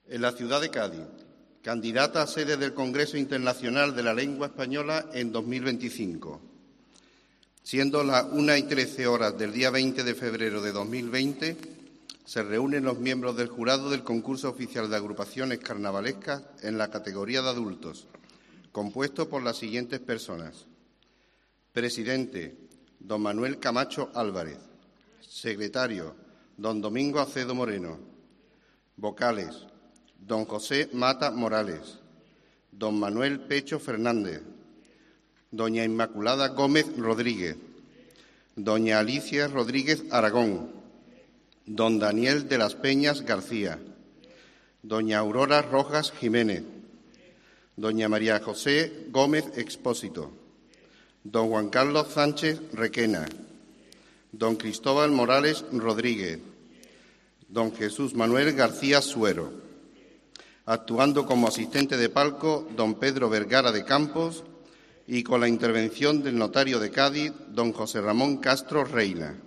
En la ciudad de Cádiz, candidata a sede del Congreso Internacional de la Lengua Española en 2025. Siendo las 1:13 del día 20 de febrero de 2020, se reúnen los miembros del jurado del concurso oficial de agrupaciones carnavalescas en la categoría de adultos, compuesto por las siguientes personas. Presidente, don Manuel Camacho Álvarez. Secretario, don Domingo Acedo Moreno. Vocales, don José Mata Morales. Don Manuel Pecho Fernández. Doña Inmaculada Gómez Rodríguez. Doña Alicia Rodríguez Aragón. Don Daniel de las Peñas García. Doña Aurora Rojas Jiménez. Doña María José Gómez Expósito. Don Juan Carlos Sánchez Requena. Don Cristóbal Morales Rodríguez. Don Jesús Manuel García Suero. Actuando como asistente de palco, don Pedro Vergara de Campos, y con la intervención del notario de Cádiz, don José Ramón Castro Reina.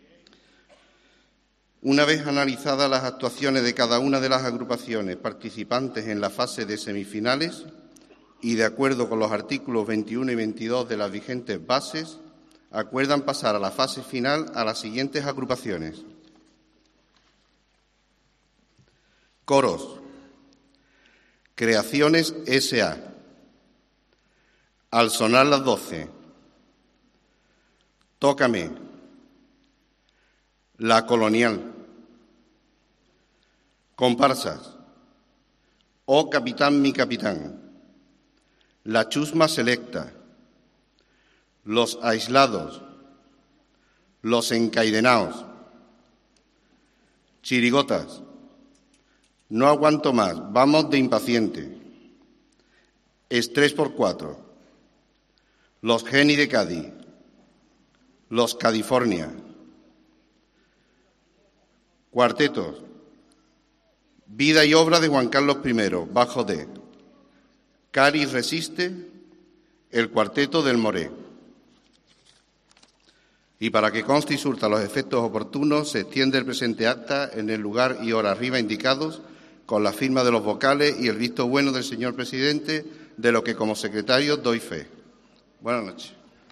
Una vez analizadas las actuaciones de cada una de las agrupaciones participantes en la fase de semifinales y de acuerdo con los artículos 21 y 22 de las vigentes bases, acuerdan pasar a la fase final a las siguientes agrupaciones. Coros. Creaciones S.A. Al sonar las 12. Tócame. La Colonial. Comparsas. Oh capitán, mi capitán. La Chusma Selecta. Los Aislados. Los Encaidenaos. Chirigotas. No aguanto más, vamos de impaciente. Estrés por 4. Los Geni de Cádiz. Los California. Cuartetos. Vida y obra de Juan Carlos I, bajo D. Cari resiste, el cuarteto del Moré. Y para que conste y surta los efectos oportunos, se extiende el presente acta en el lugar y hora arriba indicados, con la firma de los vocales y el visto bueno del señor presidente, de lo que como secretario doy fe. Buenas noches.